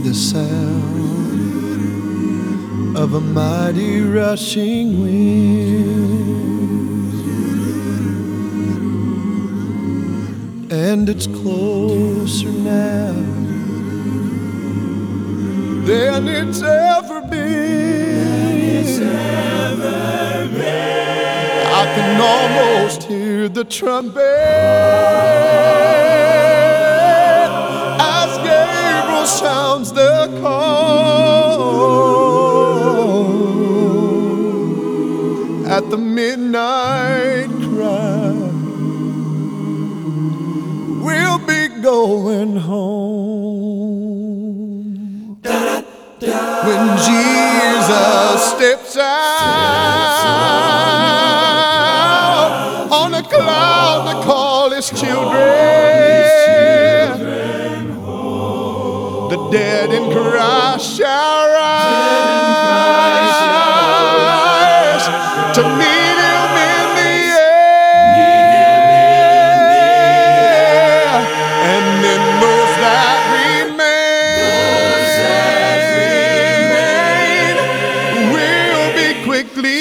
the sound of a mighty rushing wind, and it's closer now than it's ever been. I can almost hear the trumpet as Gabriel sounds the call at the midnight cry. We'll be going home when Jesus steps out on a cloud to call his children. The dead in Christ shall rise to meet him in the air, and then those that remain will be quickly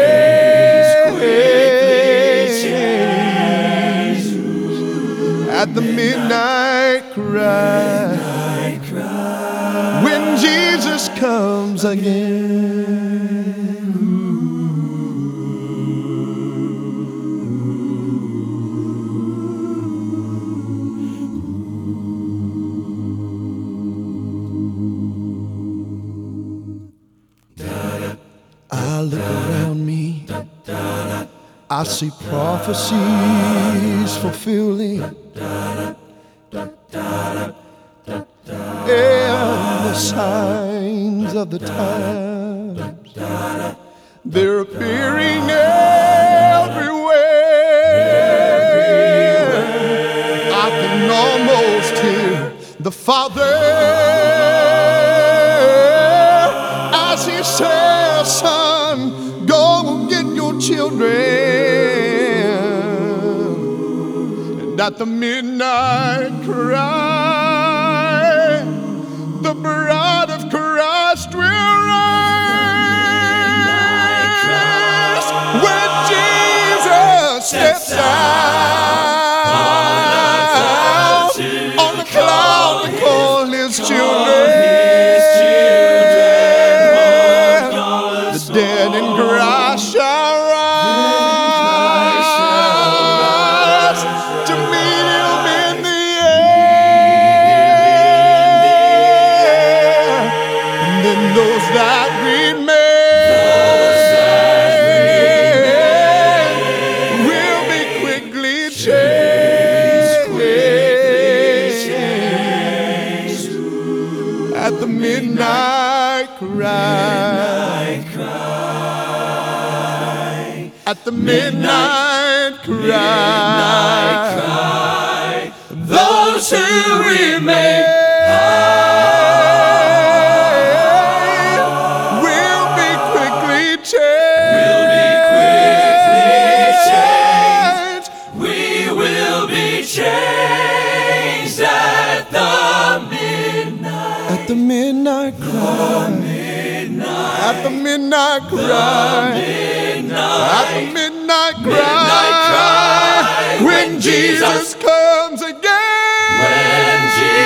changed at the midnight cry when Jesus comes again. I look around me, I see prophecies fulfilling, and the signs of the times, they're appearing everywhere. I can almost hear the Father as he says, son, go get your children. And at the midnight cry, the bride of Christ will rise when Jesus steps out on the cloud to call his children. The dead in Christ shall rise to meet him in the air, and then those that remain will be quickly changed at the midnight cry. At the midnight cry, those who remain will be quickly changed. We will be changed at the midnight. At the midnight cry. At the midnight cry. At the midnight cry. When Jesus comes again. When Jesus